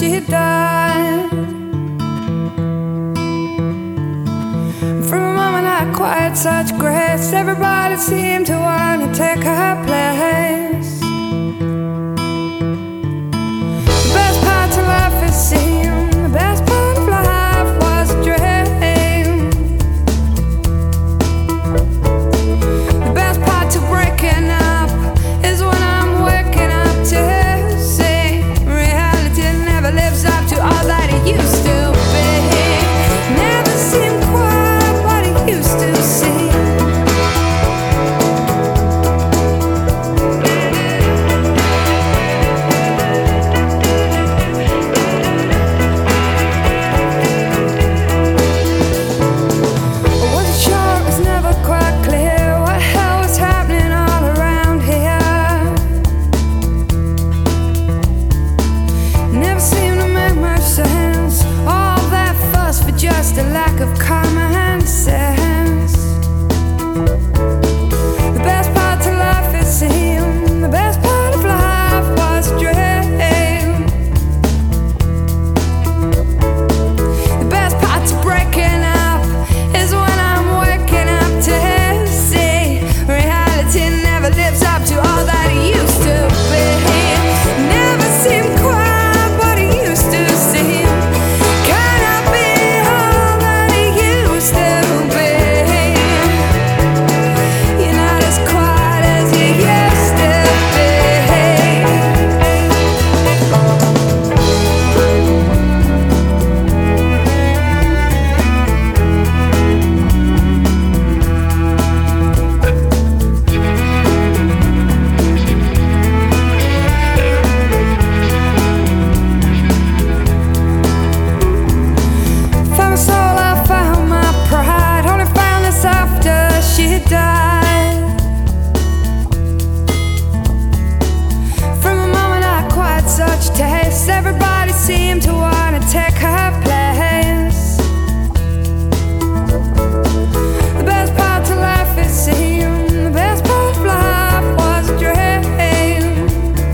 she died. From a moment I acquired such grace, everybody seemed to want to take her place. The best part of life, it seemed, the best part of life was a dream. The best part to breaking up is when I'm waking up to see reality never lives up to all that it used to be. Never seemed quite what it used to seem. Just a lack of common sense. The best part to life, it seemed, the best part of life was a dream. The best part to breaking up is when I'm waking up to see reality never lives up to all that it used to be. Never seemed quite what it used to seem. Everybody seemed to want to take her place. The best part to life, it seemed, the best part of life was a dream.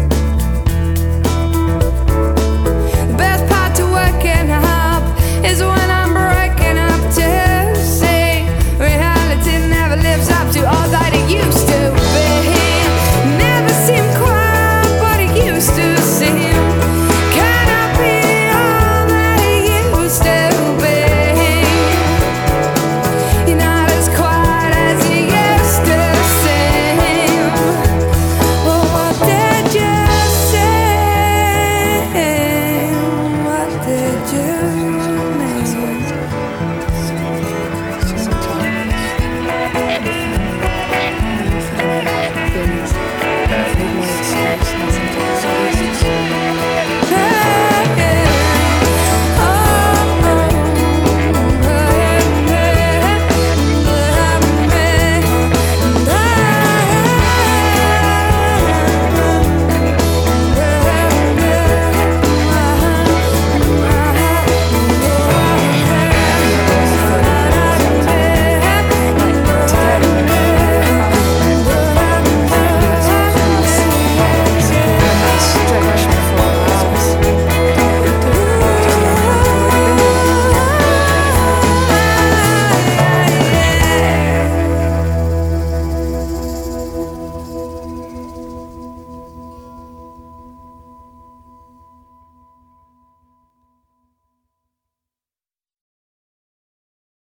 The best part to waking up is when I'm breaking up to see reality never lives up to all that it used to be. Never seemed quite what it used to seem. Did you